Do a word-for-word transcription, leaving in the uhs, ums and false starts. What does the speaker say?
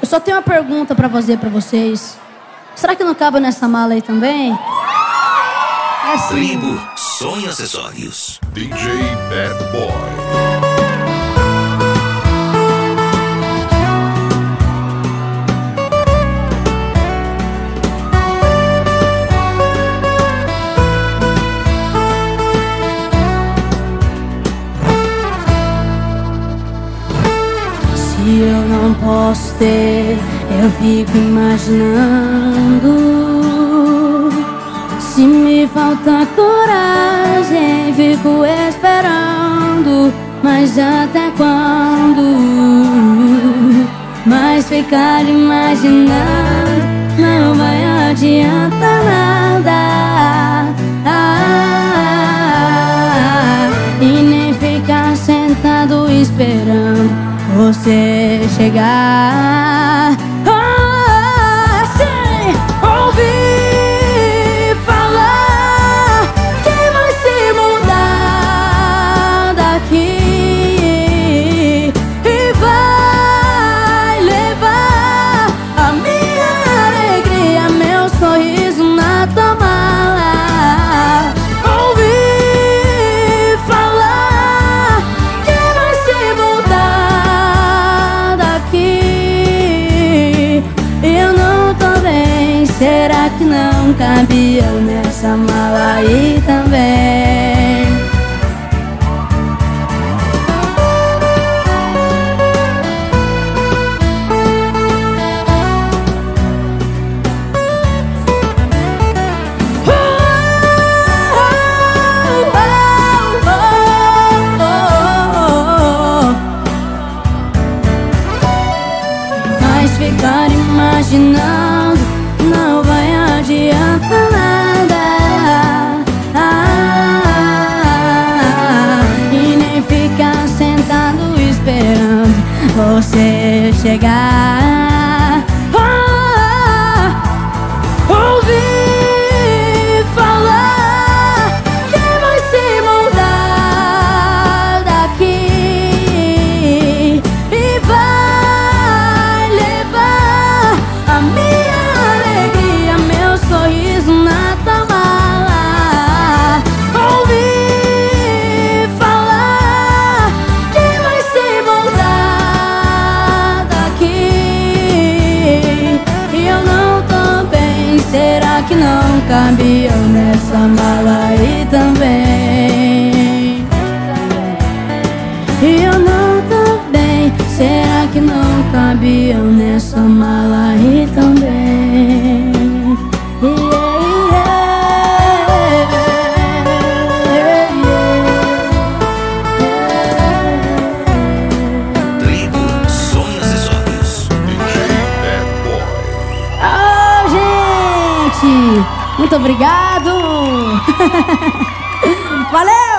só tenho uma pergunta pra fazer pra vocês. Será que não cabe nessa mala aí também? É assim. Tribo Som e Acessórios. D J Bad Boy. Se eu não posso ter, eu fico imaginando. Se me falta coragem, fico esperando. Mas até quando? Mas ficar imaginando não vai adiantar nada. Ah, e nem ficar sentado esperando você chegar. Ah, sem ouvir falar que vai se mudar daqui e vai levar a minha alegria, meu sorriso na tua mala. Ouvir falar que vai se mudar daqui. Eu não tô bem, será que não cabia nessa mala aí também? Mas ficar imaginando não vai adiantar nada. Ah, e nem ficar sentado esperando você chegar. Ah, ouvir falar que vai se mudar daqui e vai levar a minha alegria, meu sorriso na tua mala. Ouvir falar que vai se mudar daqui e eu não tô bem, será que não cabia nessa mala aí também? E eu não tô bem, será que não cabia nessa mala aí também? Yeah, yeah, yeah. Tribo Som e Acessórios. D J Bad Boy. Ah, gente, muito obrigado. Valeu!